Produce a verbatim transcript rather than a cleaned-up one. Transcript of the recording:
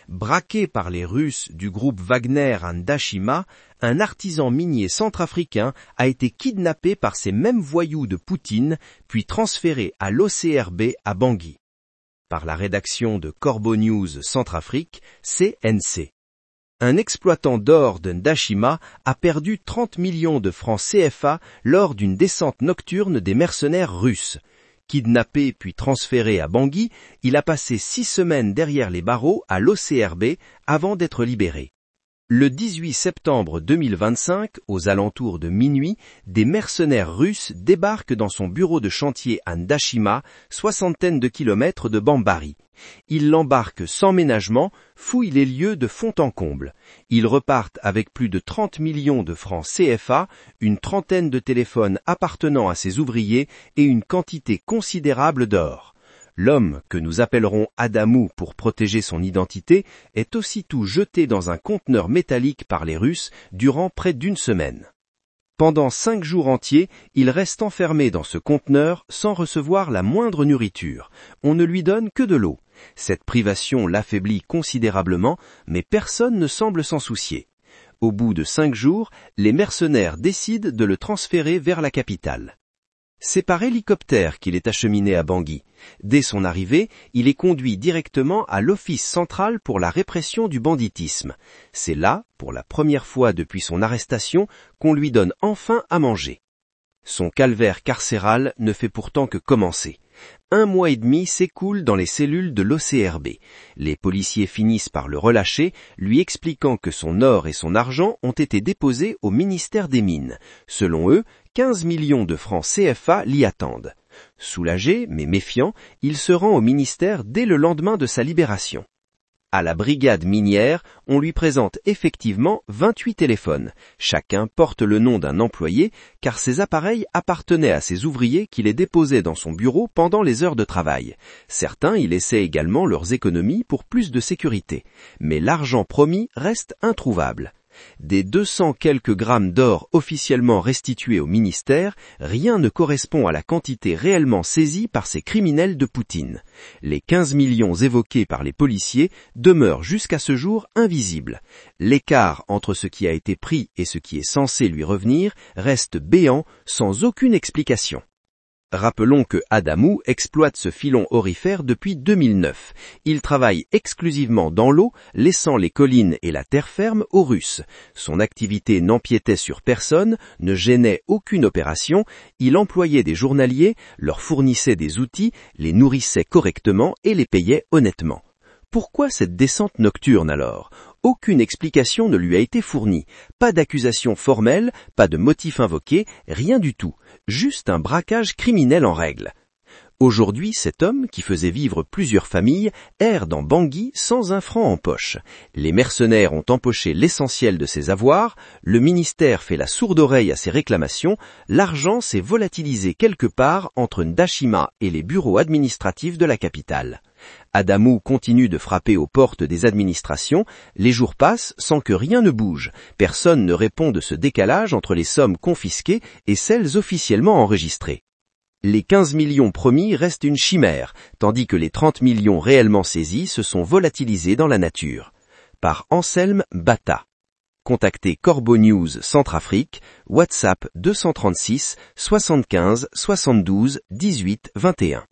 Braqué par les Russes du groupe Wagner à Ndashima, un artisan minier centrafricain a été kidnappé par ces mêmes voyous de Poutine, puis transféré à l'O C R B à Bangui. Par la rédaction de Corbeau News Centrafrique, C N C. Un exploitant d'or de Ndashima a perdu trente millions de francs C F A lors d'une descente nocturne des mercenaires russes. Kidnappé puis transféré à Bangui, il a passé six semaines derrière les barreaux à l'O C R B avant d'être libéré. Le dix-huit septembre deux mille vingt-cinq, aux alentours de minuit, des mercenaires russes débarquent dans son bureau de chantier à Ndashima, soixantaine de kilomètres de Bambari. Ils l'embarquent sans ménagement, fouillent les lieux de fond en comble. Ils repartent avec plus de trente millions de francs C F A, une trentaine de téléphones appartenant à ses ouvriers et une quantité considérable d'or. L'homme, que nous appellerons Adamou pour protéger son identité, est aussitôt jeté dans un conteneur métallique par les Russes durant près d'une semaine. Pendant cinq jours entiers, il reste enfermé dans ce conteneur sans recevoir la moindre nourriture. On ne lui donne que de l'eau. Cette privation l'affaiblit considérablement, mais personne ne semble s'en soucier. Au bout de cinq jours, les mercenaires décident de le transférer vers la capitale. C'est par hélicoptère qu'il est acheminé à Bangui. Dès son arrivée, il est conduit directement à l'Office central pour la répression du banditisme. C'est là, pour la première fois depuis son arrestation, qu'on lui donne enfin à manger. Son calvaire carcéral ne fait pourtant que commencer. Un mois et demi s'écoule dans les cellules de l'O C R B. Les policiers finissent par le relâcher, lui expliquant que son or et son argent ont été déposés au ministère des Mines. Selon eux, quinze millions de francs C F A l'y attendent. Soulagé, mais méfiant, il se rend au ministère dès le lendemain de sa libération. À la brigade minière, on lui présente effectivement vingt-huit téléphones. Chacun porte le nom d'un employé, car ces appareils appartenaient à ses ouvriers qui les déposaient dans son bureau pendant les heures de travail. Certains y laissaient également leurs économies pour plus de sécurité. Mais l'argent promis reste introuvable. Des deux cents quelques grammes d'or officiellement restitués au ministère, rien ne correspond à la quantité réellement saisie par ces criminels de Poutine. Les quinze millions évoqués par les policiers demeurent jusqu'à ce jour invisibles. L'écart entre ce qui a été pris et ce qui est censé lui revenir reste béant, sans aucune explication. Rappelons que Adamou exploite ce filon aurifère depuis deux mille neuf. Il travaille exclusivement dans l'eau, laissant les collines et la terre ferme aux Russes. Son activité n'empiétait sur personne, ne gênait aucune opération, il employait des journaliers, leur fournissait des outils, les nourrissait correctement et les payait honnêtement. Pourquoi cette descente nocturne alors ? Aucune explication ne lui a été fournie. Pas d'accusation formelle, pas de motif invoqué, rien du tout. Juste un braquage criminel en règle. Aujourd'hui, cet homme, qui faisait vivre plusieurs familles, erre dans Bangui sans un franc en poche. Les mercenaires ont empoché l'essentiel de ses avoirs, le ministère fait la sourde oreille à ses réclamations, l'argent s'est volatilisé quelque part entre Ndashima et les bureaux administratifs de la capitale. Adamou continue de frapper aux portes des administrations, les jours passent sans que rien ne bouge. Personne ne répond de ce décalage entre les sommes confisquées et celles officiellement enregistrées. Les quinze millions promis restent une chimère, tandis que les trente millions réellement saisis se sont volatilisés dans la nature. Par Anselme Bata. Contactez Corbeau News Centrafrique, WhatsApp deux cent trente-six soixante-quinze soixante-douze dix-huit vingt et un.